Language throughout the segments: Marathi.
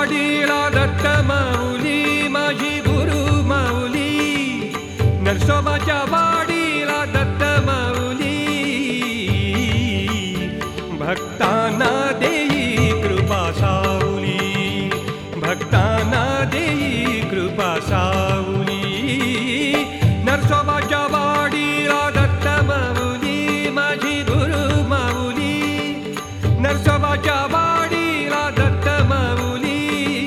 वाडीला दत्त माऊली माझी गुरु माऊली, नरसोबाच्या वाडीला दत्त माऊली, भक्तांना देई कृपा सावली, भक्तांना देई कृपा सावली, नरसोबाच्या वाडीला दत्त माऊली माझी गुरु माऊली, नरसोबाच्या वाडीला दत्त माऊली,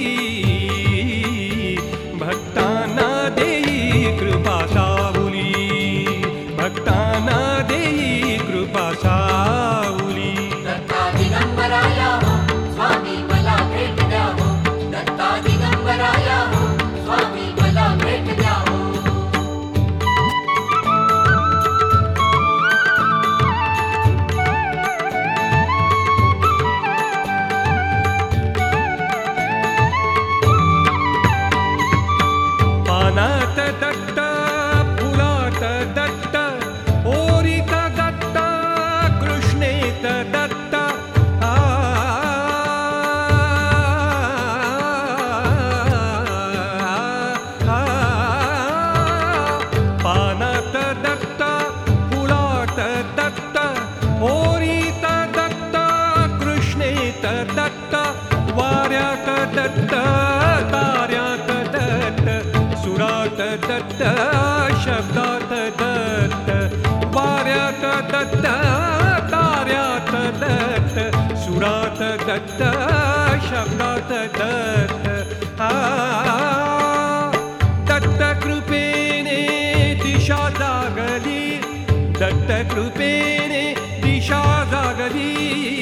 भक्तांना देई कृपा सावली, भक्तांना देई कृपा सावली. दत्ता दिगंबराया हो स्वामी मला भेट द्या हो, दत्ता दिगंबराया हो स्वामी मला भेट द्या हो. पानात दत्त फुलात दत्त ओरीत दत्त कृष्णेत दत्त पानात दत्त फुलात दत्त ओरीत दत्त कृष्णेत दत्त वाऱ्यात दत्त ताऱ्यात दत्त सुरात दत्त शब्दात दत्त वाऱ्यात दत्त ताऱ्यात दत्त सुरात दत्त शब्दात दत्त दत्त कृपेने दिशा जागली, दत्त कृपेने दिशा जागली,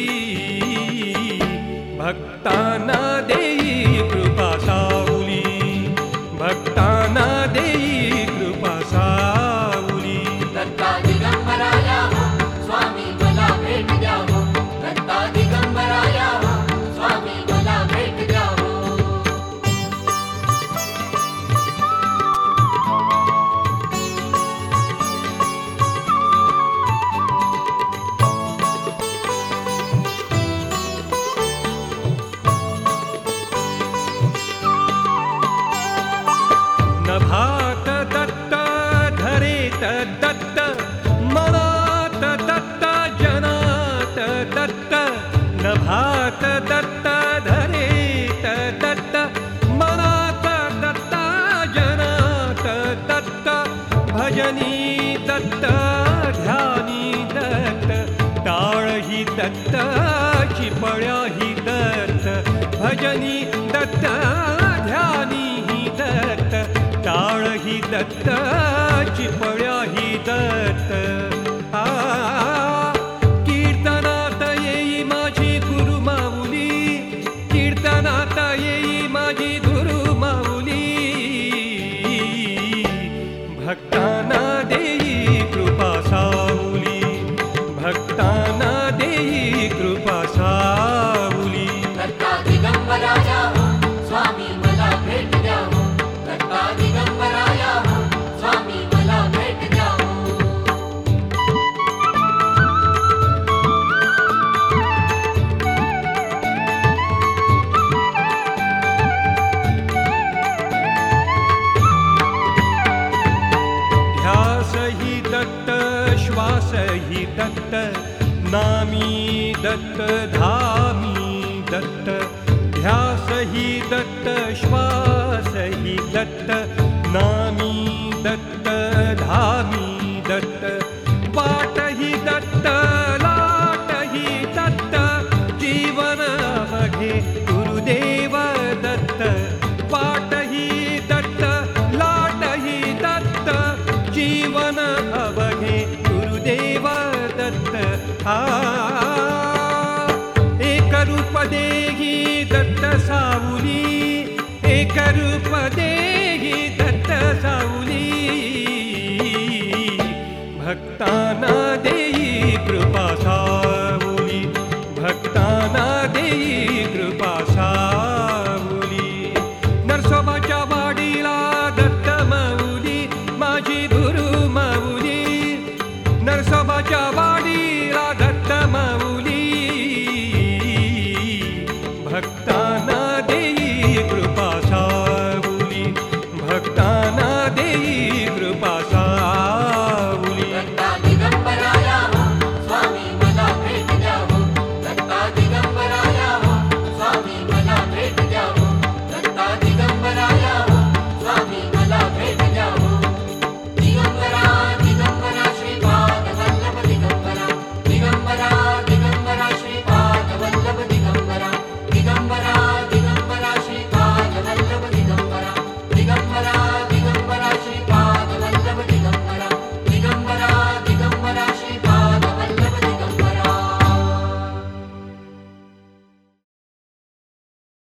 भक्तांना देई कृपा सावली, भक्तांना देई कृपा सावली. दत्ता दिगंबराया हो स्वामी मला भेट द्या हो, दत्ता दिगंबराया हो स्वामी मला भेट द्या हो. नभात दत्त धरेत दत्त मनात दत्त जनात दत्त, नभात दत्त धरेत दत्त मनात दत्त जनात दत्त, भजनी दत्त ध्यानी दत्त टाळही दत्त चिपळ्याही दत्त, भजनी दत्त ध्यानी दत्त टाळही दत्त चिपळ्याही दत्त. कीर्तनात येई माझी गुरु माऊली, कीर्तनात येई माझी गुरु माऊली, भक्तांना देई कृपा सावली, भक्तांना देई कृपा सावली. दत्ता दिगंबराया हो स्वामी मला भेट द्या हो, दत्ता दिगंबराया हो स्वामी मला भेट द्या हो. ध्यासही दत्त श्वासही दत्त नामी दत्त धामी दत्त, ध्यासही दत्त श्वासही दत्त नामी दत्त धामी दत्त, वाटही दत्त लाटही दत्त जीवन अवघे गुरुदेव दत्त, वाटही दत्त लाटही दत्त जीवन अवघे गुरुदेव दत्त. एक रूप देही दत्त सावली, एक रूप देही दत्त सावली, भक्तांना दे